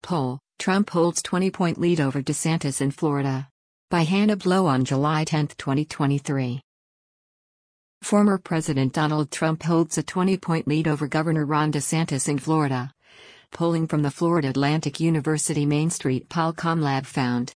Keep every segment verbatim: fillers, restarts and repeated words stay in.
poll, Trump holds twenty-point lead over DeSantis in Florida. By Hannah Blow on July tenth, twenty twenty-three. Former President Donald Trump holds a twenty-point lead over Governor Ron DeSantis in Florida. Polling from the Florida Atlantic University Main Street Polcom Lab found.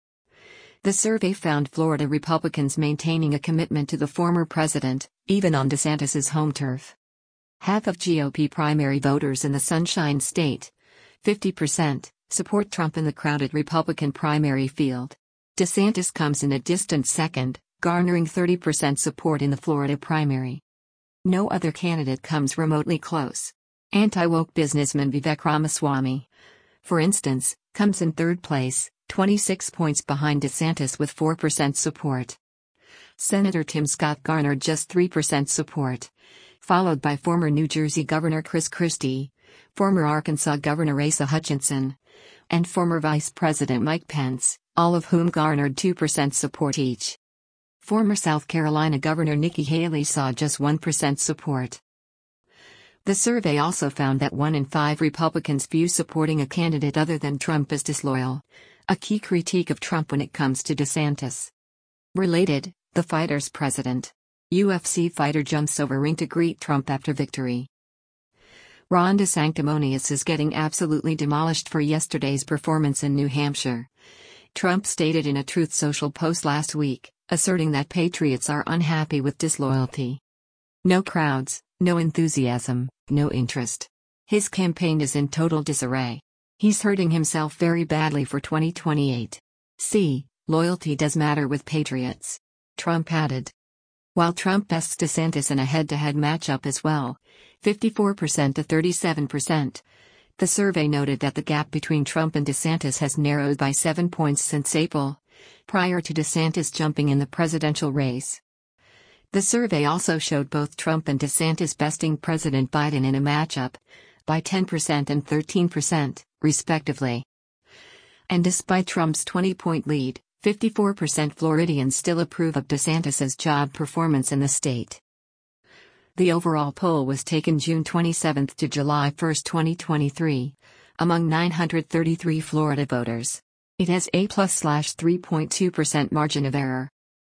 The survey found Florida Republicans maintaining a commitment to the former president, even on DeSantis's home turf. Half of G O P primary voters in the Sunshine State, fifty percent, support Trump in the crowded Republican primary field. DeSantis comes in a distant second, garnering thirty percent support in the Florida primary. No other candidate comes remotely close. Anti-woke businessman Vivek Ramaswamy, for instance, comes in third place, twenty-six points behind DeSantis with four percent support. Senator Tim Scott garnered just three percent support, followed by former New Jersey Governor Chris Christie, former Arkansas Governor Asa Hutchinson, and former Vice President Mike Pence, all of whom garnered two percent support each. Former South Carolina Governor Nikki Haley saw just one percent support. The survey also found that one in five Republicans view supporting a candidate other than Trump as disloyal, a key critique of Trump when it comes to DeSantis. Related, the fighter's president. U F C fighter jumps over ring to greet Trump after victory. Ron DeSanctimonious is getting absolutely demolished for yesterday's performance in New Hampshire. Trump stated in a Truth Social post last week, asserting that patriots are unhappy with disloyalty. No crowds, no enthusiasm, no interest. His campaign is in total disarray. He's hurting himself very badly for twenty twenty-eight. See, loyalty does matter with patriots. Trump added. While Trump bests DeSantis in a head-to-head matchup as well, fifty-four percent to thirty-seven percent, the survey noted that the gap between Trump and DeSantis has narrowed by seven points since April, prior to DeSantis jumping in the presidential race. The survey also showed both Trump and DeSantis besting President Biden in a matchup, by ten percent and thirteen percent, respectively. And despite Trump's twenty-point lead, fifty-four percent Floridians still approve of DeSantis's job performance in the state. The overall poll was taken June twenty-seventh to July first, twenty twenty-three, among nine hundred thirty-three Florida voters. It has a plus slash three point two percent margin of error.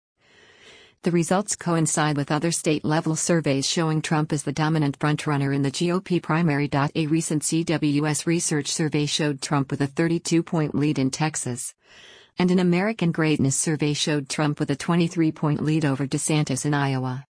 The results coincide with other state-level surveys showing Trump as the dominant frontrunner in the G O P primary. A recent C W S research survey showed Trump with a thirty-two point lead in Texas, and an American Greatness survey showed Trump with a twenty-three point lead over DeSantis in Iowa.